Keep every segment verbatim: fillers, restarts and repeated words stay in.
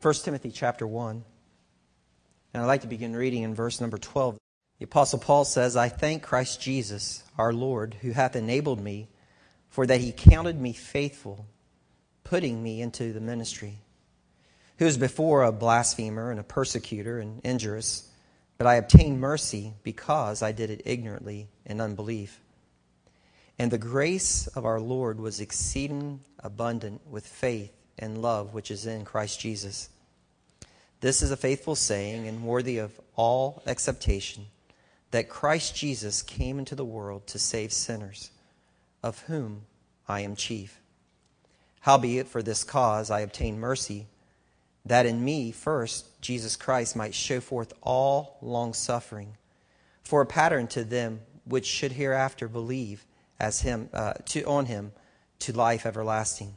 First Timothy chapter one. And I'd like to begin reading in verse number twelve. The Apostle Paul says, I thank Christ Jesus, our Lord, who hath enabled me, for that he counted me faithful, putting me into the ministry, who was before a blasphemer and a persecutor and injurious, but I obtained mercy because I did it ignorantly in unbelief. And the grace of our Lord was exceeding abundant with faith and love which is in Christ Jesus. This is a faithful saying and worthy of all acceptation, that Christ Jesus came into the world to save sinners, of whom I am chief. Howbeit for this cause I obtained mercy, that in me first Jesus Christ might show forth all longsuffering, for a pattern to them which should hereafter believe as him uh, to on him to life everlasting.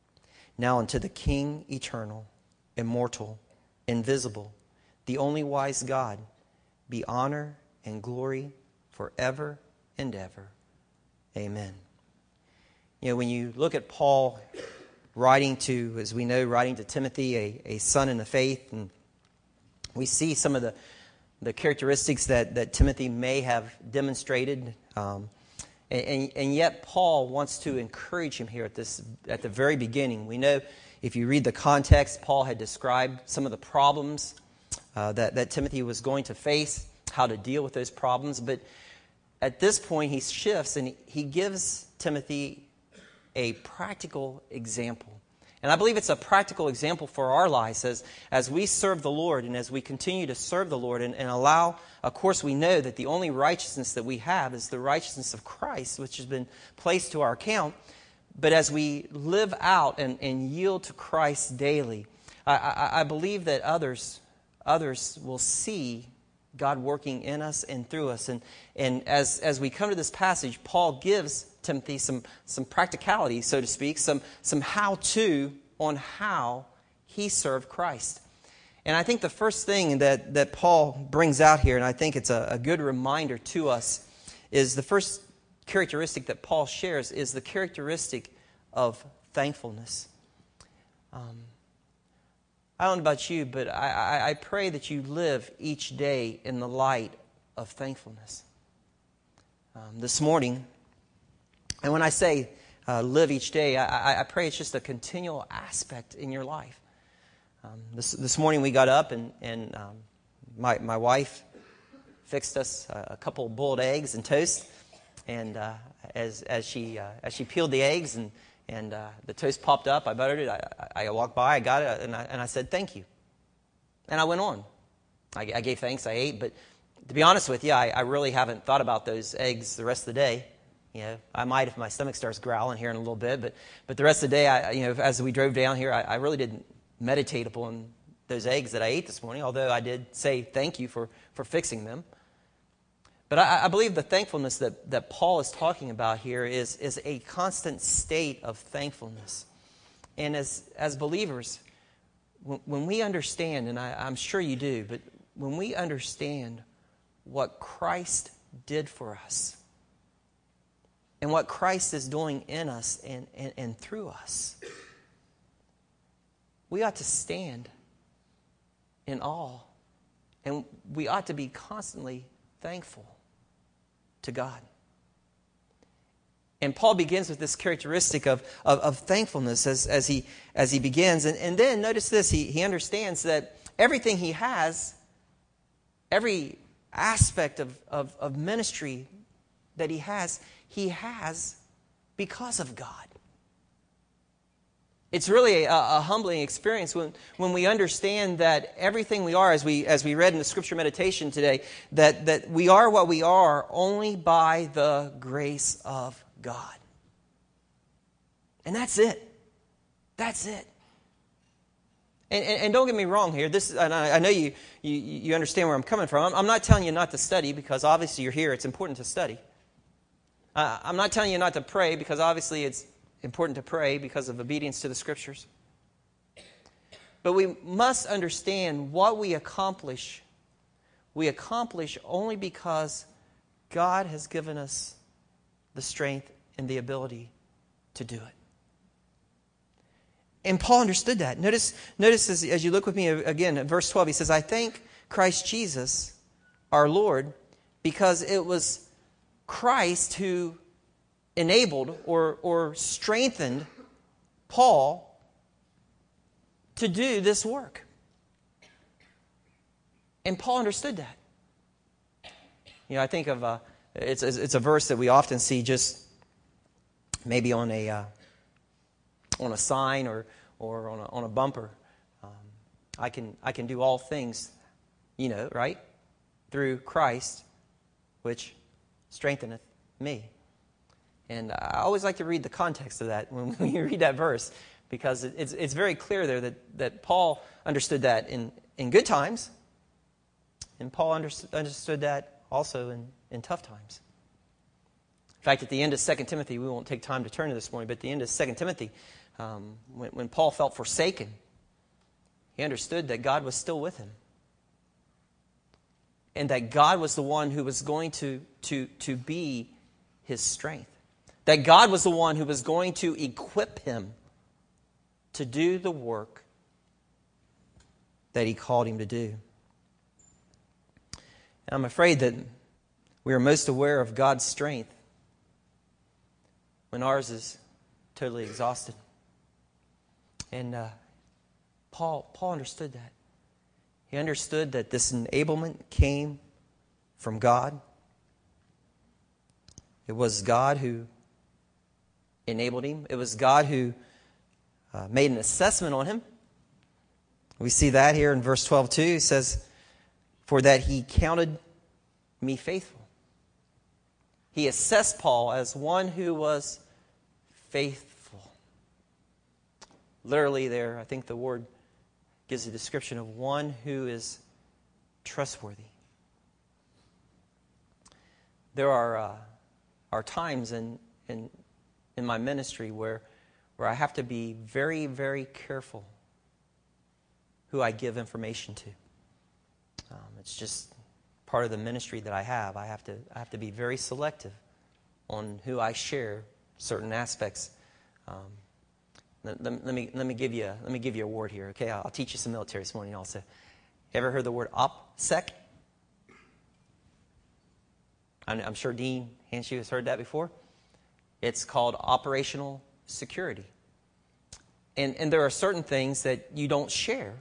Now unto the King eternal, immortal, invisible, the only wise God, be honor and glory forever and ever. Amen. You know, when you look at Paul writing to, as we know, writing to Timothy, a, a son in the faith, and we see some of the, the characteristics that, that Timothy may have demonstrated. Um, and, and, and yet Paul wants to encourage him here at this at the very beginning. We know, if you read the context, Paul had described some of the problems uh, that, that Timothy was going to face, how to deal with those problems. But at this point, he shifts and he gives Timothy a practical example. And I believe it's a practical example for our lives as, as we serve the Lord and as we continue to serve the Lord and, and allow, of course, we know that the only righteousness that we have is the righteousness of Christ, which has been placed to our account. But as we live out and, and yield to Christ daily, I, I, I believe that others others will see God working in us and through us. And, and as, as we come to this passage, Paul gives Timothy some, some practicality, so to speak, some, some how-to on how he served Christ. And I think the first thing that, that Paul brings out here, and I think it's a, a good reminder to us, is the first characteristic that Paul shares is the characteristic of thankfulness. Um, I don't know about you, but I, I, I pray that you live each day in the light of thankfulness. Um, this morning, and when I say uh, live each day, I, I, I pray it's just a continual aspect in your life. Um, this, this morning we got up and, and um, my, my wife fixed us a, a couple of boiled eggs and toast. And uh, as as she uh, as she peeled the eggs and and uh, the toast popped up, I buttered it. I, I walked by, I got it, and I and I said thank you. And I went on. I, I gave thanks. I ate, but to be honest with you, I, I really haven't thought about those eggs the rest of the day. You know, I might if my stomach starts growling here in a little bit, but but the rest of the day, I you know, as we drove down here, I, I really didn't meditate upon those eggs that I ate this morning. Although I did say thank you for for fixing them. But I, I believe the thankfulness that, that Paul is talking about here is, is a constant state of thankfulness. And as, as believers, when, when we understand, and I, I'm sure you do, but when we understand what Christ did for us and what Christ is doing in us and, and, and through us, we ought to stand in awe, and we ought to be constantly thankful to God. And Paul begins with this characteristic of, of, of thankfulness as, as he as he begins. And, and then notice this, he, he understands that everything he has, every aspect of, of, of ministry that he has, he has because of God. It's really a, a humbling experience when, when we understand that everything we are, as we as we read in the scripture meditation today, that, that we are what we are only by the grace of God. And that's it. That's it. And, and, and don't get me wrong here. This, and I, I know you, you you understand where I'm coming from. I'm, I'm not telling you not to study because obviously you're here. It's important to study. Uh, I'm not telling you not to pray because obviously it's important to pray because of obedience to the Scriptures. But we must understand what we accomplish. We accomplish only because God has given us the strength and the ability to do it. And Paul understood that. Notice, notice as, as you look with me again at verse twelve, he says, I thank Christ Jesus, our Lord, because it was Christ who enabled or, or strengthened Paul to do this work. And Paul understood that. You know, I think of, uh, it's, it's a verse that we often see just maybe on a uh, on a sign or, or on, a, on a bumper. Um, I can I can do all things, you know, right? Through Christ, which strengtheneth me. And I always like to read the context of that when, when you read that verse, because it, it's it's very clear there that, that Paul understood that in, in good times, and Paul understood, understood that also in, in tough times. In fact, at the end of Second Timothy, we won't take time to turn to this morning, but at the end of Second Timothy, um, when, when Paul felt forsaken, he understood that God was still with him. And that God was the one who was going to, to, to be his strength. That God was the one who was going to equip him to do the work that he called him to do. And I'm afraid that we are most aware of God's strength when ours is totally exhausted. And uh, Paul, Paul understood that. He understood that this enablement came from God. It was God who enabled him. It was God who uh, made an assessment on him. We see that here in verse twelve too. He says, for that he counted me faithful. He assessed Paul as one who was faithful. Literally there, I think the word gives a description of one who is trustworthy. There are uh, are times in, in in my ministry where where I have to be very, very careful who I give information to. Um, it's just part of the ministry that I have. I have to I have to be very selective on who I share certain aspects. Um, let, let, let me let me give you a, let me give you a word here. Okay, I'll, I'll teach you some military this morning also. Ever heard the word OPSEC? I'm, I'm sure Dean Hanshu has heard that before. It's called operational security. And and there are certain things that you don't share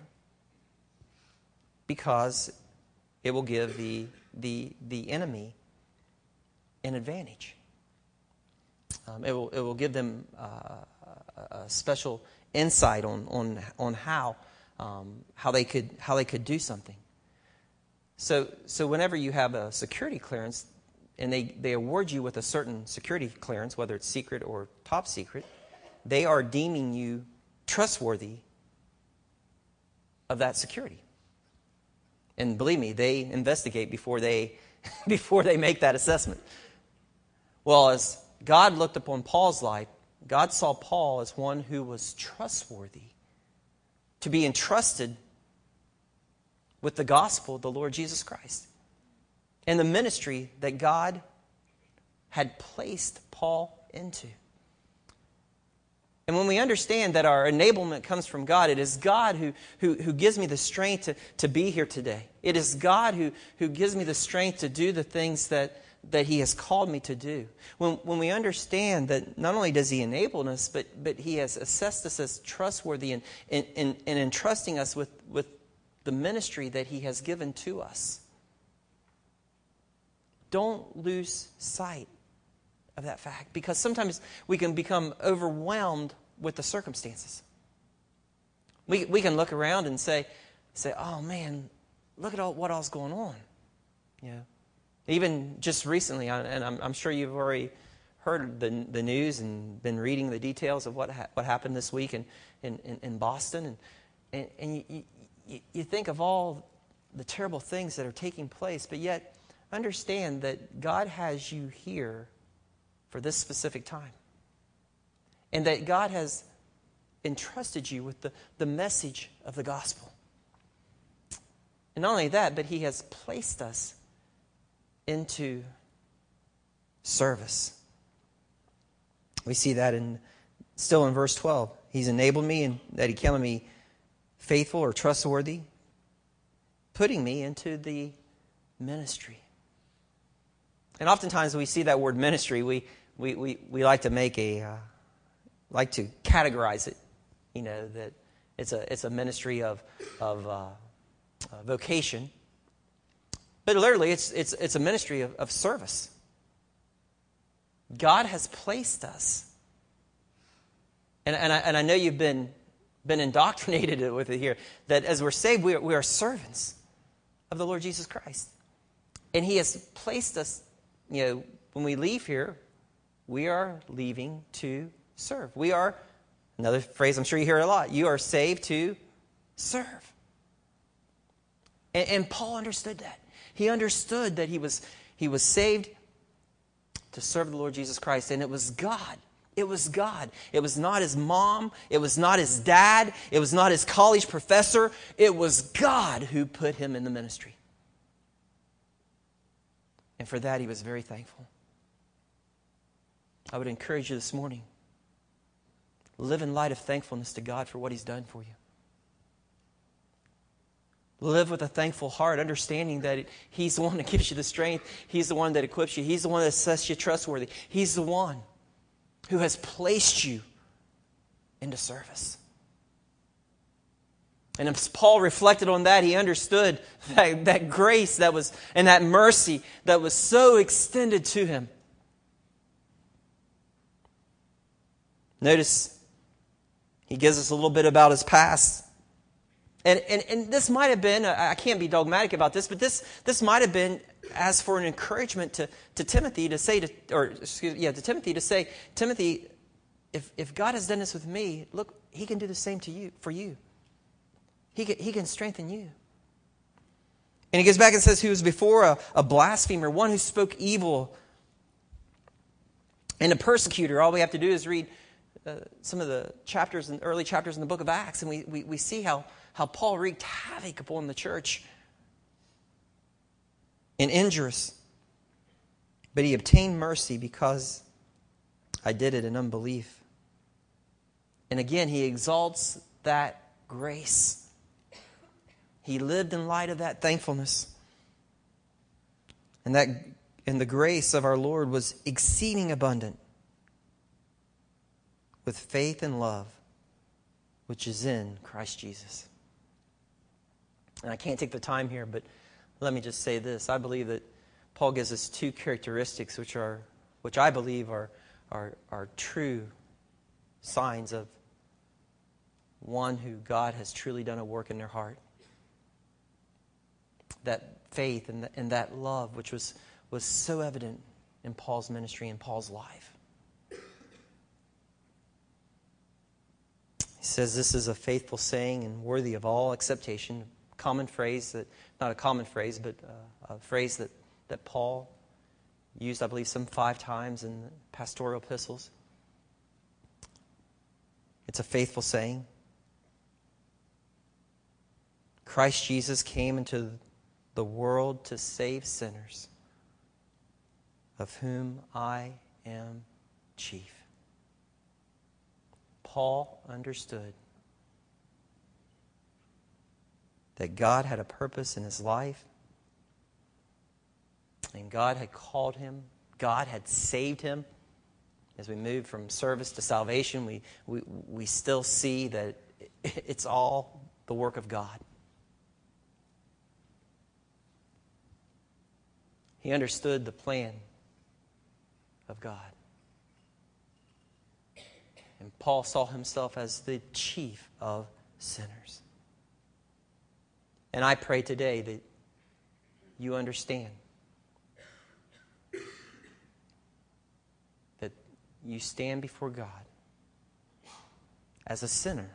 because it will give the the the enemy an advantage. Um, it will it will give them uh, a special insight on on on how um, how they could how they could do something. So so whenever you have a security clearance, and they, they award you with a certain security clearance, whether it's secret or top secret, they are deeming you trustworthy of that security. And believe me, they investigate before they before they make that assessment. Well, as God looked upon Paul's life, God saw Paul as one who was trustworthy to be entrusted with the gospel of the Lord Jesus Christ and the ministry that God had placed Paul into. And when we understand that our enablement comes from God, it is God who, who, who gives me the strength to, to be here today. It is God who, who gives me the strength to do the things that, that He has called me to do. When, when we understand that not only does He enable us, but, but He has assessed us as trustworthy and in, in, in entrusting us with, with the ministry that He has given to us. Don't lose sight of that fact, because sometimes we can become overwhelmed with the circumstances. We we can look around and say, say, oh man, look at all what all's going on. You know, even just recently, and I'm, I'm sure you've already heard the the news and been reading the details of what ha- what happened this week in in, in, in Boston, and and, and you, you you think of all the terrible things that are taking place, but yet understand that God has you here for this specific time. And that God has entrusted you with the, the message of the gospel. And not only that, but He has placed us into service. We see that in still in verse twelve. He's enabled me and that he counted me faithful or trustworthy, putting me into the ministry. And oftentimes we see that word ministry, we we we, we like to make a uh, like to categorize it, you know, that it's a it's a ministry of of uh, uh, vocation. But literally, it's it's it's a ministry of, of service. God has placed us, and and I, and I know you've been been indoctrinated with it here, that as we're saved, we are, we are servants of the Lord Jesus Christ, and He has placed us. You know, when we leave here, we are leaving to serve. We are, another phrase I'm sure you hear a lot, you are saved to serve. And, and Paul understood that. He understood that he was he was saved to serve the Lord Jesus Christ, and it was God. It was God. It was not his mom. It was not his dad. It was not his college professor. It was God who put him in the ministry. And for that, he was very thankful. I would encourage you this morning, live in light of thankfulness to God for what He's done for you. Live with a thankful heart, understanding that He's the one that gives you the strength. He's the one that equips you. He's the one that sets you trustworthy. He's the one who has placed you into service. And as Paul reflected on that, he understood that, that grace that was and that mercy that was so extended to him. Notice he gives us a little bit about his past. And, and, and this might have been, I can't be dogmatic about this, but this, this might have been as for an encouragement to, to Timothy to say, to, or excuse yeah, to Timothy to say, Timothy, if, if God has done this with me, look, He can do the same to you, for you. He can, he can strengthen you. And he goes back and says, who was before a, a blasphemer, one who spoke evil, and a persecutor. All we have to do is read uh, some of the chapters, and early chapters in the book of Acts, and we, we, we see how, how Paul wreaked havoc upon the church and injurious. But he obtained mercy because I did it in unbelief. And again, he exalts that grace. He lived in light of that thankfulness. And that and the grace of our Lord was exceeding abundant with faith and love, which is in Christ Jesus. And I can't take the time here, but let me just say this. I believe that Paul gives us two characteristics which are which I believe are are, are true signs of one who God has truly done a work in their heart. That faith and, the, and that love, which was, was so evident in Paul's ministry and Paul's life. He says this is a faithful saying and worthy of all acceptation. Common phrase, that not a common phrase, but uh, a phrase that, that Paul used, I believe, some five times in the pastoral epistles. It's a faithful saying. Christ Jesus came into the world to save sinners, of whom I am chief. Paul understood that God had a purpose in his life, and God had called him, God had saved him. As we move from service to salvation, we, we, we still see that it's all the work of God. He understood the plan of God. And Paul saw himself as the chief of sinners. And I pray today that you understand that you stand before God as a sinner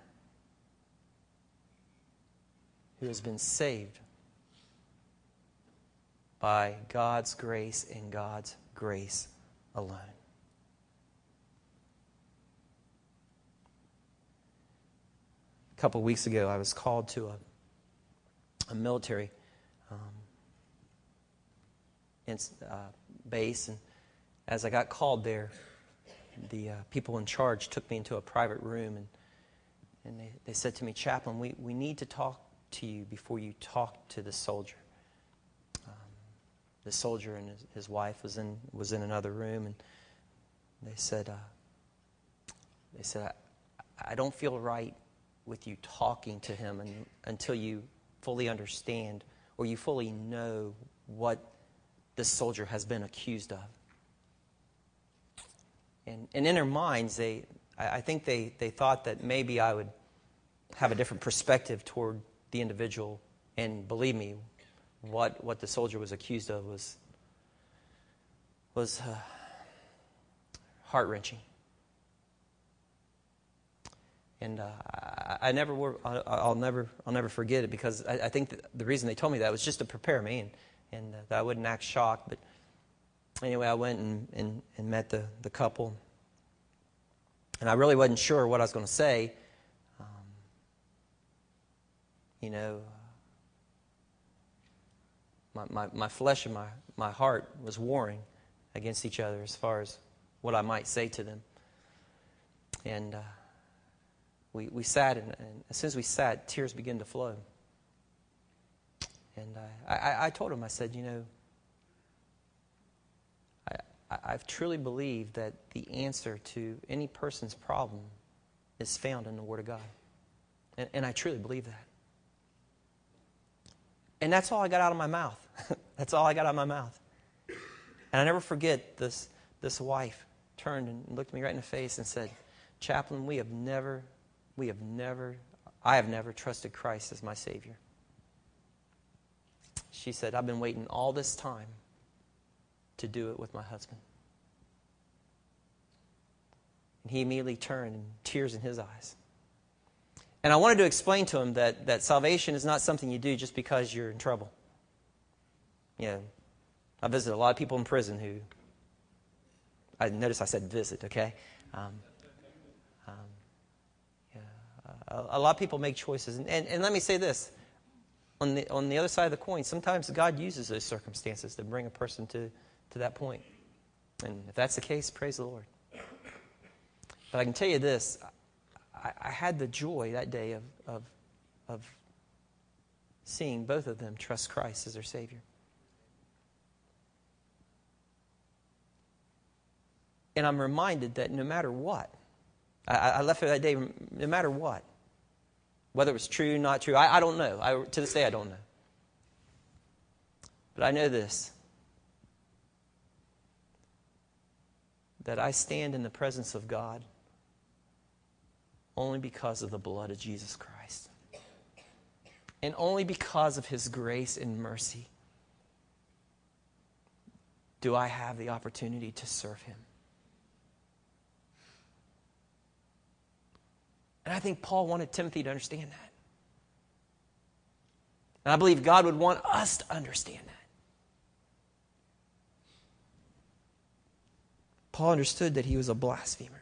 who has been saved by God's grace and God's grace alone. A couple of weeks ago, I was called to a, a military um, in, uh, base, and as I got called there, the uh, people in charge took me into a private room, and And they, they said to me, Chaplain, we, we need to talk to you before you talk to the soldier. Um, the soldier and his, his wife was in was in another room, and they said, uh, they said, I, I don't feel right with you talking to him and, until you fully understand or you fully know what this soldier has been accused of. And, and in their minds, they, I, I think they, they thought that maybe I would have a different perspective toward the individual. And believe me, what what the soldier was accused of was was uh, heart-wrenching. And uh, I, I never were, I, I'll never I'll never forget it, because I, I think that the reason they told me that was just to prepare me and, and uh, that I wouldn't act shocked. But anyway, I went and, and, and met the, the couple. And I really wasn't sure what I was going to say. Um, you know, my, my, my flesh and my, my heart was warring against each other as far as what I might say to them. And uh, we we sat, and, and as soon as we sat, tears began to flow. And I, I, I told him, I said, you know, I, I've truly believed that the answer to any person's problem is found in the Word of God. And, and I truly believe that. And that's all I got out of my mouth. That's all I got out of my mouth. And I never forget this, this wife turned and looked me right in the face and said, Chaplain, we have never, we have never, I have never trusted Christ as my Savior. She said, I've been waiting all this time to do it with my husband. And he immediately turned, and tears in his eyes. And I wanted to explain to him that, that salvation is not something you do just because you're in trouble. You know, I visit a lot of people in prison who, I notice I said visit, okay? Um, um, yeah, a, a lot of people make choices. And, and, and let me say this. On the, on the other side of the coin, sometimes God uses those circumstances to bring a person to, to that point. And if that's the case, praise the Lord. But I can tell you this. I, I had the joy that day of, of, of seeing both of them trust Christ as their Savior. And I'm reminded that no matter what, I, I left there that day, no matter what, whether it was true, not true, I, I don't know. I, to this day, I don't know. But I know this, that I stand in the presence of God only because of the blood of Jesus Christ. And only because of His grace and mercy do I have the opportunity to serve Him. And I think Paul wanted Timothy to understand that. And I believe God would want us to understand that. Paul understood that he was a blasphemer.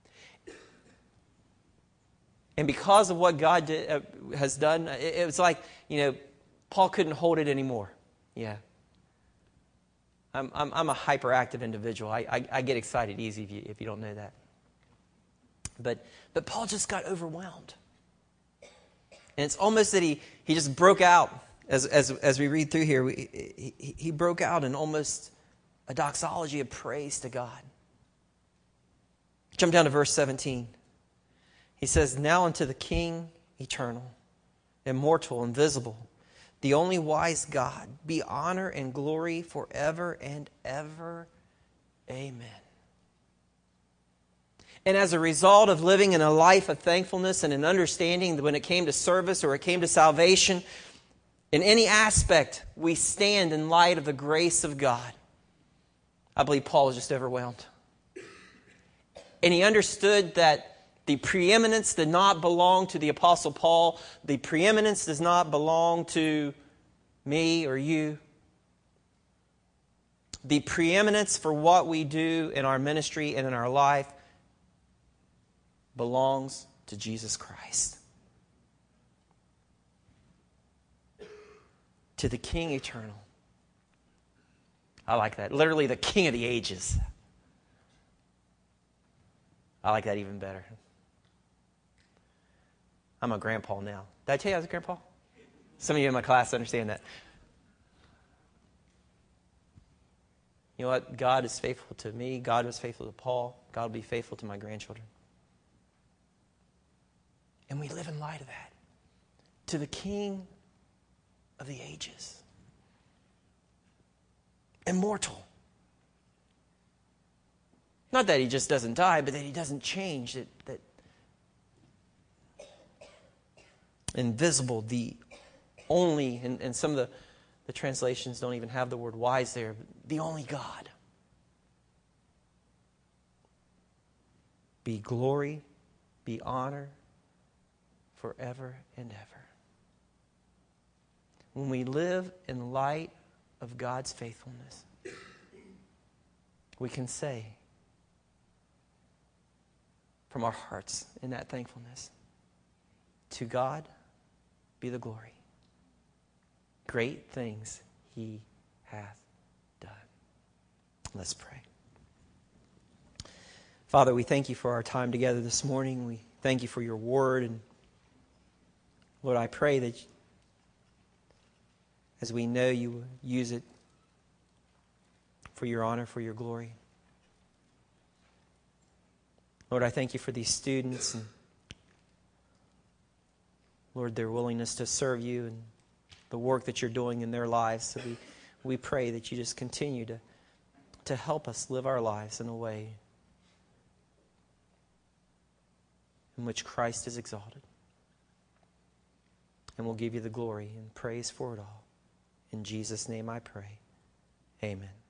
And because of what God did, uh, has done, it, it was like, you know, Paul couldn't hold it anymore. Yeah. I'm, I'm, I'm a hyperactive individual. I, I, I get excited easy if you, if you don't know that. But but Paul just got overwhelmed. And it's almost that he, he just broke out. As as as we read through here, we, he, he broke out in almost a doxology of praise to God. Jump down to verse seventeen. He says, Now unto the King eternal, immortal, invisible, the only wise God, be honor and glory forever and ever. Amen. And as a result of living in a life of thankfulness and an understanding that when it came to service or it came to salvation, in any aspect, we stand in light of the grace of God. I believe Paul was just overwhelmed. And he understood that the preeminence did not belong to the Apostle Paul. The preeminence does not belong to me or you. The preeminence for what we do in our ministry and in our life belongs to Jesus Christ. To the King eternal. I like that. Literally the King of the ages. I like that even better. I'm a grandpa now. Did I tell you I was a grandpa? Some of you in my class understand that. You know what? God is faithful to me. God was faithful to Paul. God will be faithful to my grandchildren. And we live in light of that. To the King of the ages. Immortal. Not that he just doesn't die, but that he doesn't change. That, that invisible, the only, and, and some of the, the translations don't even have the word wise there, but the only God. Be glory, be honor, forever and ever. When we live in light of God's faithfulness, we can say from our hearts in that thankfulness, to God be the glory. Great things he hath done. Let's pray. Father, we thank you for our time together this morning. We thank you for your word. And Lord, I pray that as we know you will use it for your honor, for your glory. Lord, I thank you for these students and Lord, their willingness to serve you and the work that you're doing in their lives. So we, we pray that you just continue to, to help us live our lives in a way in which Christ is exalted. And we'll give you the glory and praise for it all. In Jesus' name I pray. Amen.